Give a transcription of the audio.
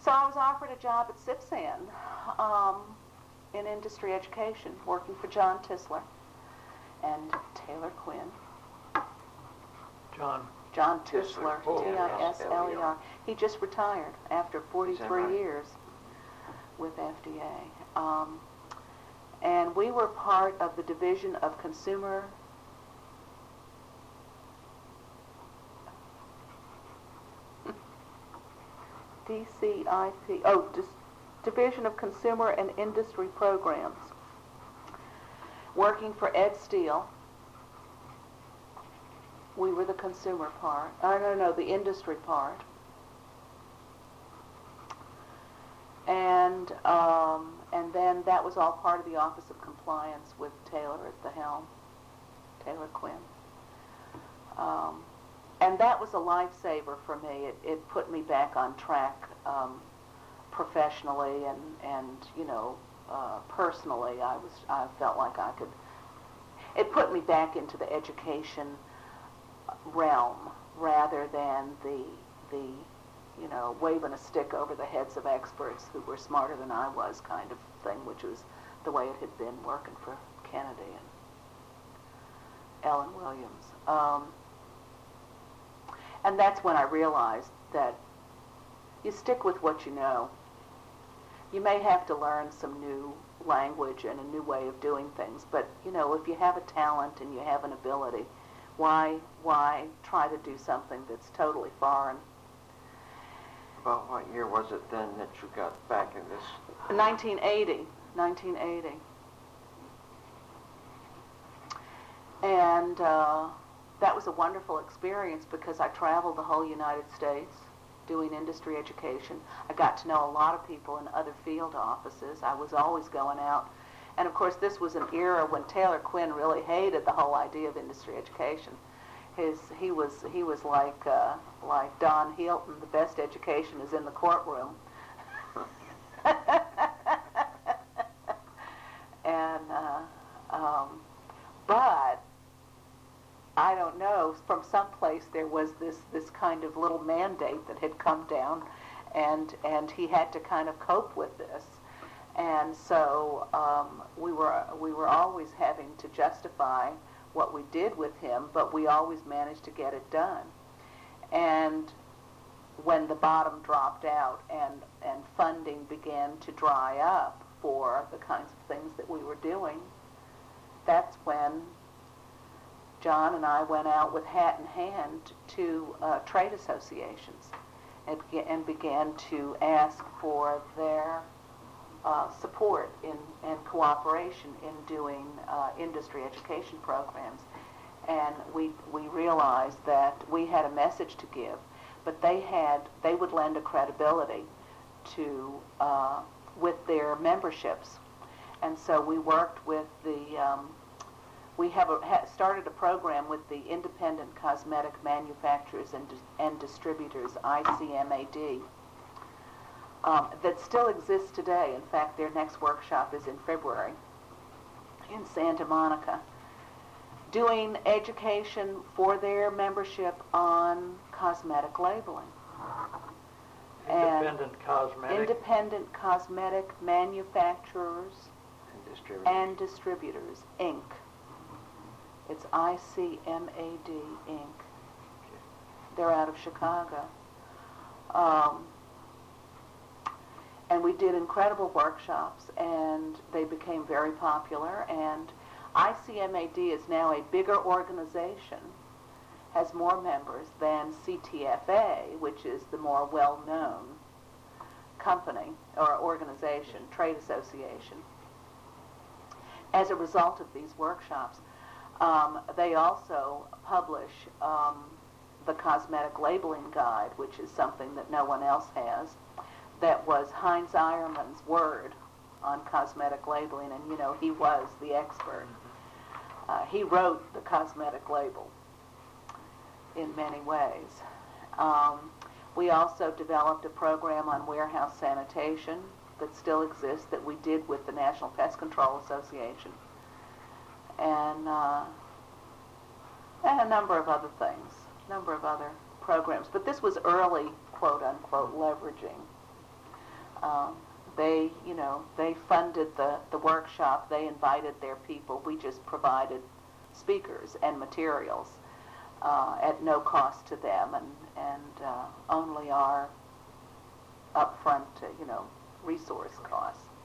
So I was offered a job at Sipsan in industry education, working for John Tisler and Taylor Quinn. John Tisler, Tisler. He just retired after 43 years with FDA. And we were part of the Division of Consumer Division of Consumer and Industry Programs, working for Ed Steele. We were the consumer part. The industry part. And then that was all part of the Office of Compliance with Taylor at the helm, Taylor Quinn. And that was a lifesaver for me. It put me back on track professionally and personally. I felt like I could. It put me back into the education realm rather than the waving a stick over the heads of experts who were smarter than I was kind of thing, which was the way it had been working for Kennedy and Ellen Williams. And that's when I realized that you stick with what you know. You may have to learn some new language and a new way of doing things, but if you have a talent and you have an ability, why try to do something that's totally foreign? About what year was it then that you got back in this? 1980. And that was a wonderful experience because I traveled the whole United States doing industry education. I got to know a lot of people in other field offices. I was always going out. And of course, this was an era when Taylor Quinn really hated the whole idea of industry education. He was like Don Hilton. The best education is in the courtroom. But I don't know. From someplace there was this kind of little mandate that had come down, and he had to kind of cope with this. And so we were always having to justify what we did with him, but we always managed to get it done. And when the bottom dropped out and funding began to dry up for the kinds of things that we were doing, that's when John and I went out with hat in hand to trade associations and began to ask for their support and cooperation in doing industry education programs. And we realized that we had a message to give, but they would lend a credibility to with their memberships. And so we worked with we started a program with the Independent Cosmetic Manufacturers and Distributors, ICMAD, that still exists today. In fact, their next workshop is in February in Santa Monica, doing education for their membership on cosmetic labeling. Independent Cosmetic Manufacturers and Distributors, Inc. It's ICMAD, Inc. They're out of Chicago. And we did incredible workshops, and they became very popular. And ICMAD is now a bigger organization, has more members than CTFA, which is the more well-known company or organization, trade association. As a result of these workshops, they also publish the Cosmetic Labeling Guide, which is something that no one else has. That was Heinz Eiermann's word on cosmetic labeling, and he was the expert. He wrote the cosmetic label in many ways. We also developed a program on warehouse sanitation that still exists that we did with the National Pest Control Association, and a number of other things, a number of other programs. But this was early, quote-unquote, leveraging. They, they funded the workshop. They invited their people. We just provided speakers and materials at no cost to them, and only our upfront, resource costs.